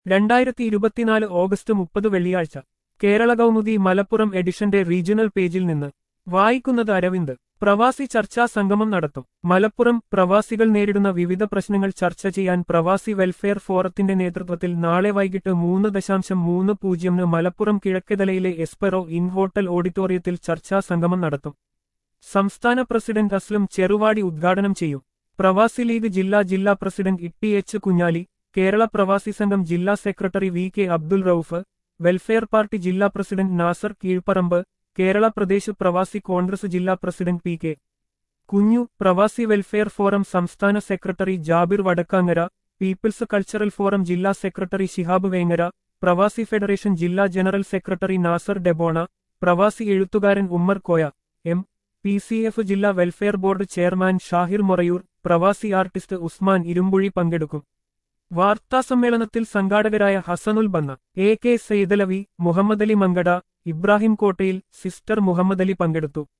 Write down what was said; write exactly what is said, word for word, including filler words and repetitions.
രണ്ടായിരത്തി ഇരുപത്തിനാല് ഓഗസ്റ്റ് മുപ്പത് വെള്ളിയാഴ്ച കേരള കൗമുദി മലപ്പുറം എഡിഷന്റെ റീജിയണൽ പേജിൽ നിന്ന് വായിക്കുന്നത് അരവിന്ദ്. പ്രവാസി ചർച്ചാ സംഗമം നടത്തും. മലപ്പുറം. പ്രവാസികൾ നേരിടുന്ന വിവിധ പ്രശ്നങ്ങൾ ചർച്ച ചെയ്യാൻ പ്രവാസി വെൽഫെയർ ഫോറത്തിന്റെ നേതൃത്വത്തിൽ നാളെ വൈകിട്ട് മൂന്ന് ദശാംശം മൂന്ന് പൂജ്യമിന് മലപ്പുറം കിഴക്കെതലയിലെ എസ്പെറോ ഇൻ ഹോട്ടൽ ഓഡിറ്റോറിയത്തിൽ ചർച്ചാ സംഗമം നടത്തും. സംസ്ഥാന പ്രസിഡന്റ് അസ്ലം ചെറുവാടി ഉദ്ഘാടനം ചെയ്യും. പ്രവാസി ലീഗ് ജില്ലാ ജില്ലാ പ്രസിഡന്റ് ഇട്ടി എച്ച് കുഞ്ഞാലി, കേരള പ്രവാസി സംഘം ജില്ലാ secretary V K Abdul Rauf, Welfare Party ജില്ലാ പ്രസിഡന്റ് നാസർ കീഴ്പ്പറമ്പ്, കേരള പ്രദേശ് പ്രവാസി കോൺഗ്രസ് ജില്ലാ president P K Kunju, Pravasi Welfare Forum സംസ്ഥാന secretary Jabir Vadakkangara, People's Cultural Forum ജില്ലാ സെക്രട്ടറി ശിഹാബ് വേങ്ങര, പ്രവാസി ഫെഡറേഷൻ ജില്ലാ ജനറൽ സെക്രട്ടറി നാസർ ഡെബോണ, പ്രവാസി എഴുത്തുകാരൻ Ummer Koya, M P C F ജില്ലാ Welfare Board chairman Shahir Morayur, പ്രവാസി ആർട്ടിസ്റ്റ് ഉസ്മാൻ ഇരുമ്പുഴി പങ്കെടുക്കും. വാർത്താസമ്മേളനത്തിൽ സംഘാടകരായ Hasanul Banna, A K Saidalavi, Muhammadali Mankada, Ibrahim Kottayil, sister Muhammadali പങ്കെടുത്തു.